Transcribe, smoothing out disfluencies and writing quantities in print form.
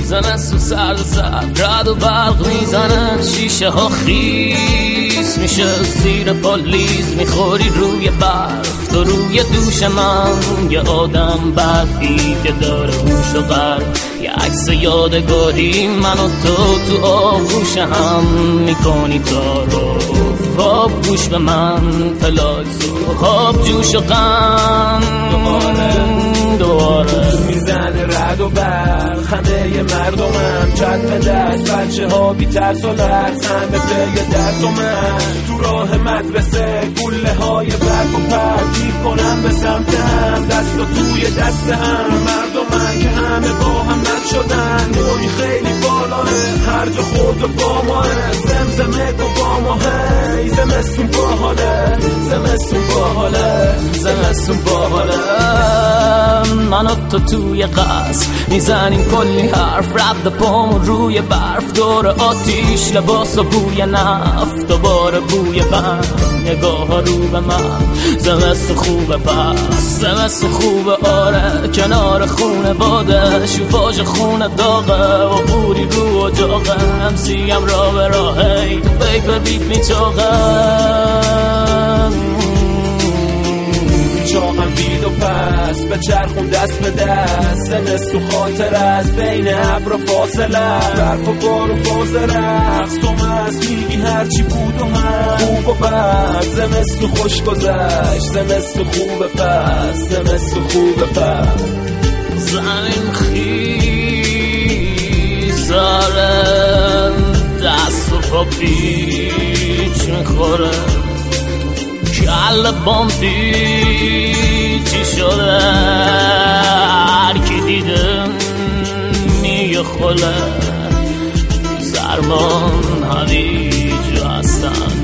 زمستون سرد سرد رد و برق میزنن، شیشه ها خیس میشه زیر پالیز، میخوری روی برف تو روی دوش من، یه آدم برفی که داره هوش و قلب، یه عکس یادگاری من و تو آغوش هم میکنی تعارف، خواب گوش به من فلاکس و خواب جوش و غم دوباره میزنه رد و برق، همه مردمم چت به دست، بچه ها بی ترس و لرز، همه پی درس و من تو راه مدرسه، گله های برف و پرد کنم به سمت هم، دست و توی دست هم، مردمم که همه با هم رد شدن، نوعی خیلی بالاه، هر جا خود و با ماه، زمزمه و با ماه، زمستون باحاله، زمستون باحاله، زمستون باحاله. من و تو توی قصر میزنیم کلی حرف، رد پامون روی برف، دور آتیش، لباس و بوی نفت، دوباره بوی بند، نگاه ها رو به من، زمست خوبه پس زمست خوبه، آره کنار خونه باده، شوفاژ خونه داغه و بوری رو اجاقه، همسیم را به راهی تو فکر به بیت میچاقه، چاقم بید و پس به چرخون دست به دست، زمستون خاطر از بین ابر و فاصله، برف و بار و فاز رقص، تو مست میگی هرچی بود و هم خوب و بد، زمستون خوش گذشت، زمستون خوبه پس، زمستون خوبه پس، زمین خیزاره، دست و پا پیچ میخوره، کل بام پیچی شده، هرکی دیده میگه خله، سرمان هویج هستن